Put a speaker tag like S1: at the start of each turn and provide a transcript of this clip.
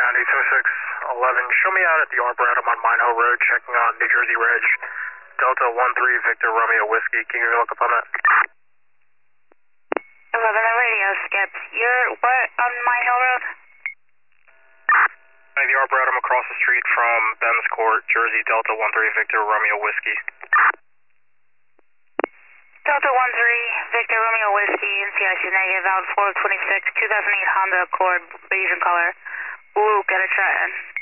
S1: County 2611. Show me out at the Arboretum on Mine Hill Road, checking on New Jersey Reg. Delta 13 Victor Romeo Whiskey. Can you look up on that?
S2: 11 radio skips. You're what on Mine Hill Road?
S1: The Arboretum across the street from Ben's Court, Jersey, Delta 13 Victor Romeo Whiskey.
S2: Delta 13 Victor Romeo Whiskey, NCIC negative, out 426, 2008 Honda Accord, beige in color. Luke at a Trenton.